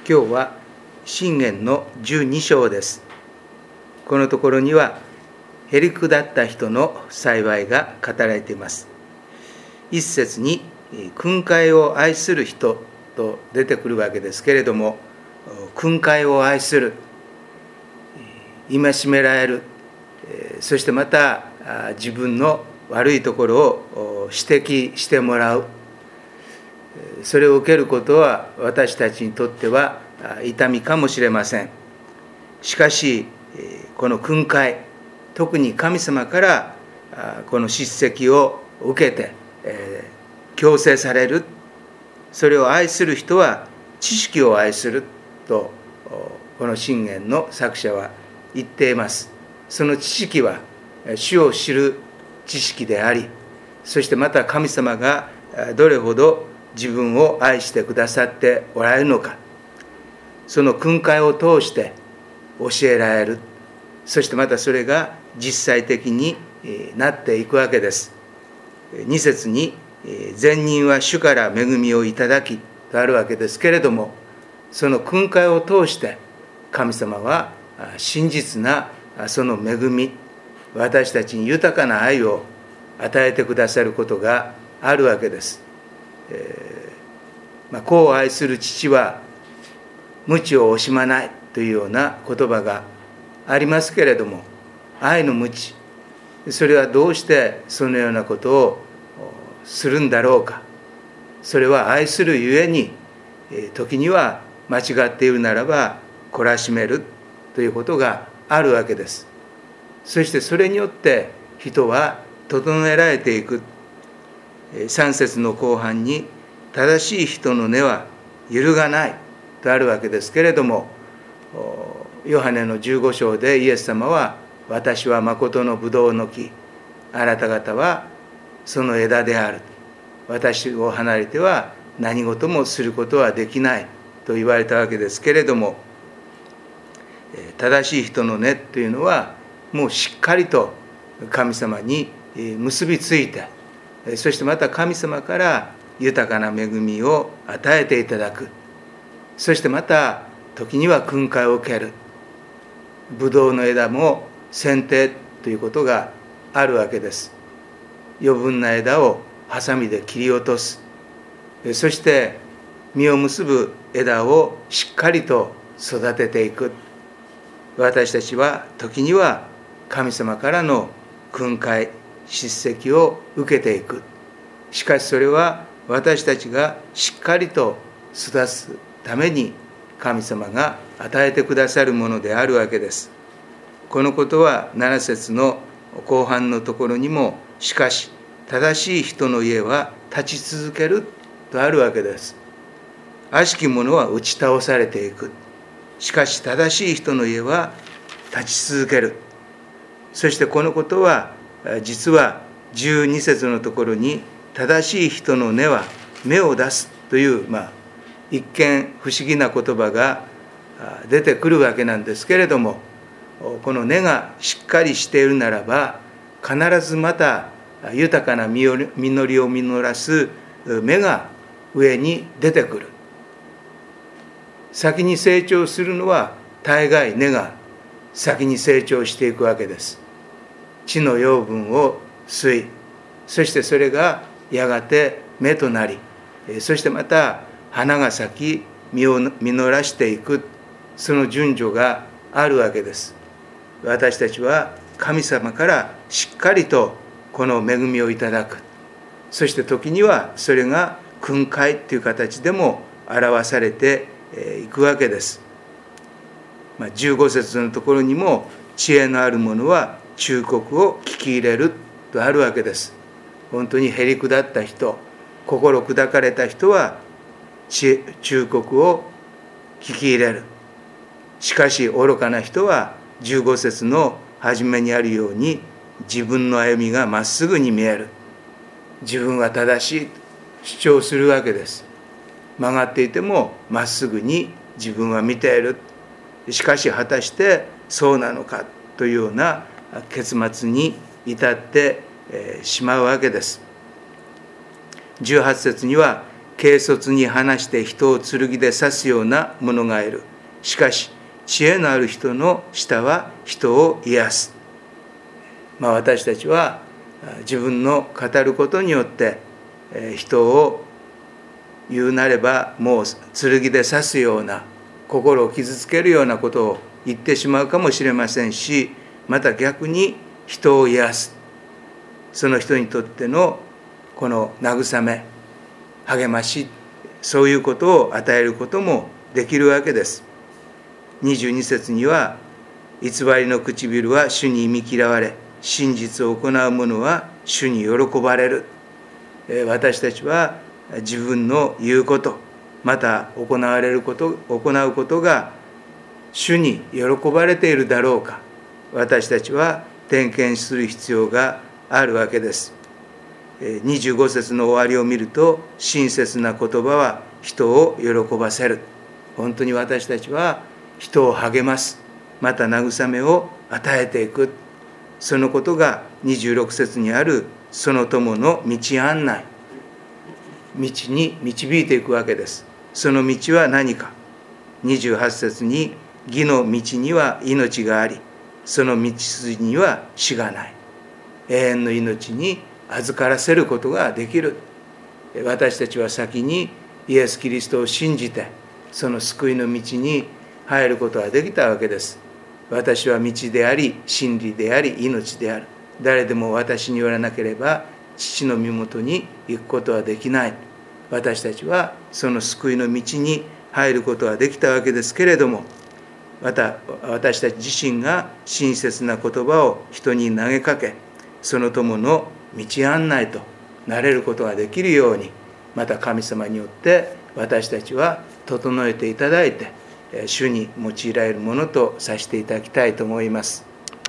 今日は箴言の12章です。このところにはへりくだった人の幸いが語られています。一節に訓戒を愛する人と出てくるわけですけれども、訓戒を愛する、戒められる、そしてまた自分の悪いところを指摘してもらう、それを受けることは私たちにとっては痛みかもしれません。しかしこの訓戒、特に神様からこの叱責を受けて強制される、それを愛する人は知識を愛するとこの箴言の作者は言っています。その知識は主を知る知識であり、そしてまた神様がどれほど自分を愛してくださっておられるのか、その訓戒を通して教えられる。そしてまたそれが実際的になっていくわけです。2節に善人は主から恵みをいただきとあるわけですけれども、その訓戒を通して神様は真実なその恵み、私たちに豊かな愛を与えてくださることがあるわけです。子を愛する父は鞭を惜しまないというような言葉がありますけれども、愛の鞭、それはどうしてそのようなことをするんだろうか。それは愛するゆえに、時には間違っているならば懲らしめるということがあるわけです。そしてそれによって人は整えられていく。3節の後半に正しい人の根は揺るがないとあるわけですけれども、ヨハネの15章でイエス様は、私は誠のブドウの木、あなた方はその枝である、私を離れては何事もすることはできないと言われたわけですけれども、正しい人の根というのはもうしっかりと神様に結びついて、そしてまた神様から豊かな恵みを与えていただく。そしてまた時には訓戒を受ける。ブドウの枝も剪定ということがあるわけです。余分な枝をハサミで切り落とす。そして実を結ぶ枝をしっかりと育てていく。私たちは時には神様からの訓戒、叱責を受けていく。しかしそれは私たちがしっかりと育つために神様が与えてくださるものであるわけです。このことは7節の後半のところにも、しかし正しい人の家は立ち続けるとあるわけです。悪しき者は打ち倒されていく。しかし正しい人の家は立ち続ける。そしてこのことは実は12節のところに、正しい人の根は芽を出すという、一見不思議な言葉が出てくるわけなんですけれども、この根がしっかりしているならば、必ずまた豊かな実りを実らす芽が上に出てくる。先に成長するのは大概根が先に成長していくわけです。地の養分を吸い、そしてそれがやがて芽となり、そしてまた花が咲き実を実らしていく、その順序があるわけです。私たちは神様からしっかりとこの恵みをいただく。そして時にはそれが訓戒という形でも表されていくわけです。15節のところにも、知恵のある者は忠告を聞き入れるとあるわけです。本当にへりくだった人、心砕かれた人は忠告を聞き入れる。しかし愚かな人は15節の初めにあるように、自分の歩みがまっすぐに見える。自分は正しい主張するわけです。曲がっていてもまっすぐに自分は見ている。しかし果たしてそうなのかというような結末に至ってしまうわけです。18節には、 軽率に話して人を剣で刺すような者がいる。しかし知恵のある人の舌は人を癒す。私たちは自分の語ることによって人を言うなればもう剣で刺すような、心を傷つけるようなことを言ってしまうかもしれませんし、また逆に人を癒す、その人にとってのこの慰め、励まし、そういうことを与えることもできるわけです。22節には、偽りの唇は主に見嫌われ、真実を行う者は主に喜ばれる。私たちは自分の言うこと、また行うことが主に喜ばれているだろうか、私たちは点検する必要があるわけです。25節の終わりを見ると、親切な言葉は人を喜ばせる。本当に私たちは人を励ます、また慰めを与えていく、そのことが26節にあるその友の道案内、道に導いていくわけです。その道は何か。28節に、義の道には命があり、その道筋には死がない。永遠の命に預からせることができる。私たちは先にイエス・キリストを信じて、その救いの道に入ることができたわけです。私は道であり、真理であり、命である。誰でも私によらなければ、父の身元に行くことはできない。私たちはその救いの道に入ることができたわけですけれども、また私たち自身が親切な言葉を人に投げかけ、その友の道案内となれることができるように、また神様によって私たちは整えていただいて、主に用いられるものとさせていただきたいと思います。